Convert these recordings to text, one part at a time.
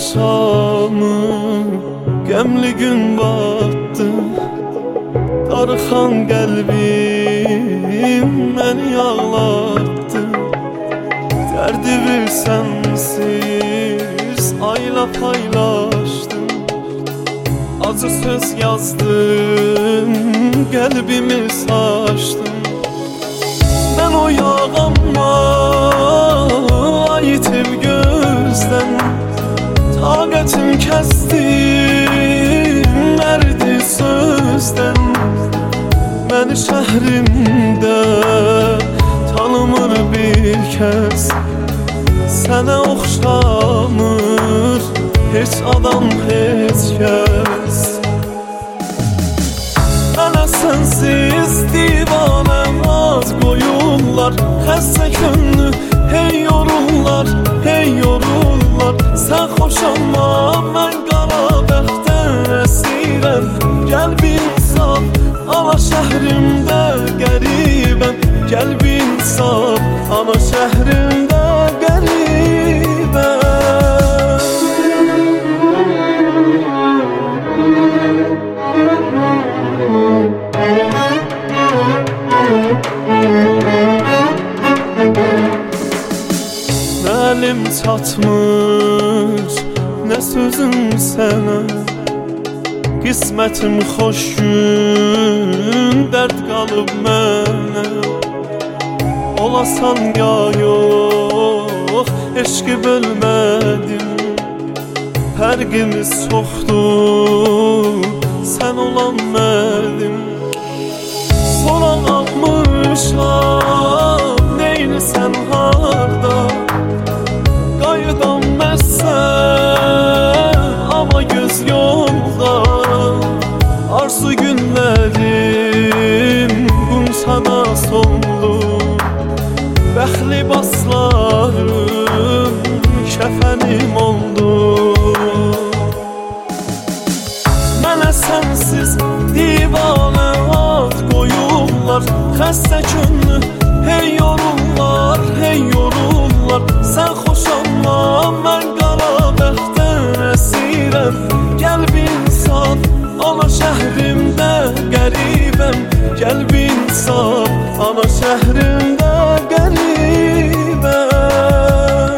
axşamı qəmli gün batdı. Darıxan qəlbim məni ağlatdı. Dərdi bir sənsiz ayla paylaşdım. Acı söz yazdım, qəlbimi saçdım. Mən o yağanma ayıtıb gözdən, taqətim kəsdim, mərdi sözdən. Məni şəhrimdə tanımır bir kəs, sənə oxşamır heç adam, heç kəs. Mənə sənsiz divanəm az qoyurlar, xəstə könlü hey yorurlar, hey yorurlar. Sən xoşanma, mən qara bəxtdən əsirəm. Gəl bir insaf, ana şəhrimdə qəribəm. Gəl bir insaf, ana şəhrimdə qəribəm. Nə əlim çatmır, nə sözüm sənə. Qismətim xoş gün, dərd qalıb mənə. Olasan ya yox, eşqi bölmədim. Fərqimiz çoxdur, sən olan mənim. Soran almışam, neynəsən harda? Qayıdam məsən, amma göz yolda. Arzu günlərim qum sana soldu. Bəxli baslarım kəfənim oldu. Mənə sənsiz divanə ad qoyurlar, xəstə könlü hey yorurlar, hey yorurlar. Sən xoşanma, mən qara bəxtdən əsirəm. Gəl bir insan, ana şəhrimdə qəribəm. Gəl bir insan, ana şəhrimdə qəribəm.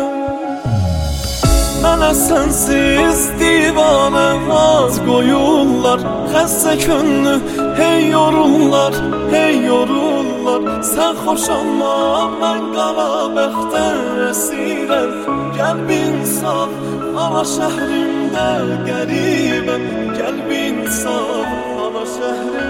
Mənə sənsiz divanə az qoyurlar, xəstə könlü hey yorurlar, hey yorurlar. Sən xoşanma, mən qara bəxtdən əsirəm. Gəl bir insaf, ana şəhrimdə qəribəm. Gəl bir insaf, ana şəhrimdə